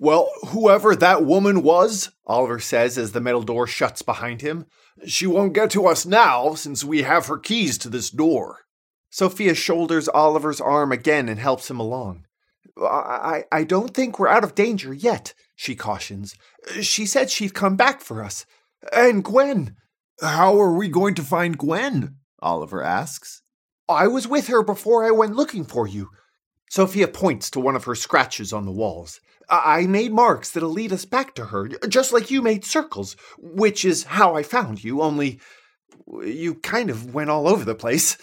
Well, whoever that woman was, Oliver says as the metal door shuts behind him, she won't get to us now since we have her keys to this door. Sophia shoulders Oliver's arm again and helps him along. I don't think we're out of danger yet, she cautions. She said she'd come back for us. And Gwen. How are we going to find Gwen? Oliver asks. I was with her before I went looking for you. Sophia points to one of her scratches on the walls. I made marks that'll lead us back to her, just like you made circles, which is how I found you, only you kind of went all over the place.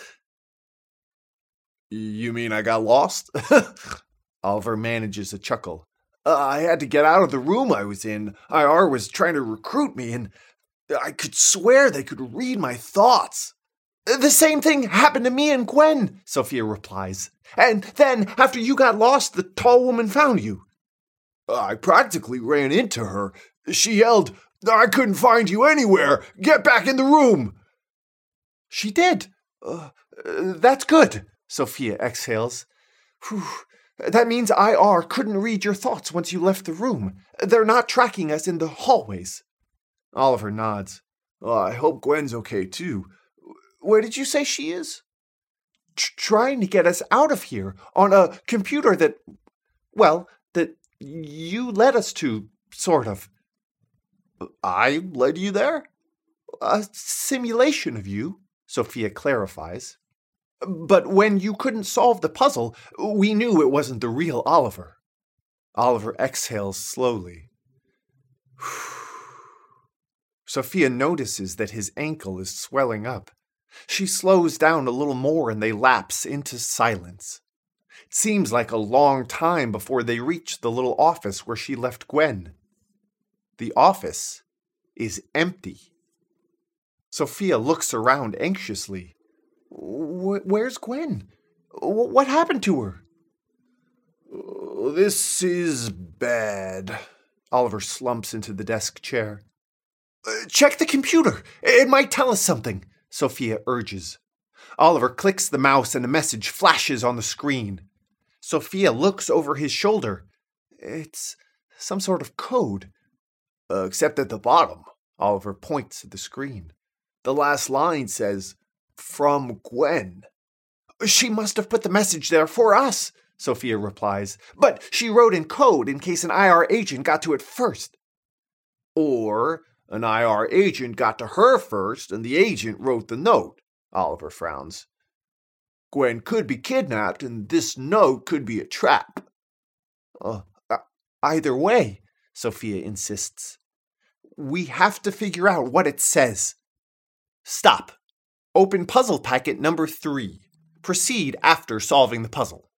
You mean I got lost? Oliver manages a chuckle. I had to get out of the room I was in. IR was trying to recruit me, and I could swear they could read my thoughts. The same thing happened to me and Gwen, Sophia replies. And then, after you got lost, the tall woman found you. I practically ran into her. She yelled, I couldn't find you anywhere. Get back in the room. She did. That's good, Sophia exhales. Whew. That means IR couldn't read your thoughts once you left the room. They're not tracking us in the hallways. Oliver nods. I hope Gwen's okay, too. Where did you say she is? Trying to get us out of here on a computer that you led us to, sort of. I led you there? A simulation of you, Sophia clarifies. But when you couldn't solve the puzzle, we knew it wasn't the real Oliver. Oliver exhales slowly. Sophia notices that his ankle is swelling up. She slows down a little more and they lapse into silence. It seems like a long time before they reach the little office where she left Gwen. The office is empty. Sophia looks around anxiously. Where's Gwen? What happened to her? This is bad. Oliver slumps into the desk chair. Check the computer. It might tell us something, Sophia urges. Oliver clicks the mouse and a message flashes on the screen. Sophia looks over his shoulder. It's some sort of code. Except at the bottom, Oliver points at the screen. The last line says, "From Gwen." She must have put the message there for us, Sophia replies. But she wrote in code in case an IR agent got to it first. Or an IR agent got to her first and the agent wrote the note, Oliver frowns. Gwen could be kidnapped and this note could be a trap. Either way, Sophia insists. We have to figure out what it says. Stop. Open puzzle packet number 3. Proceed after solving the puzzle.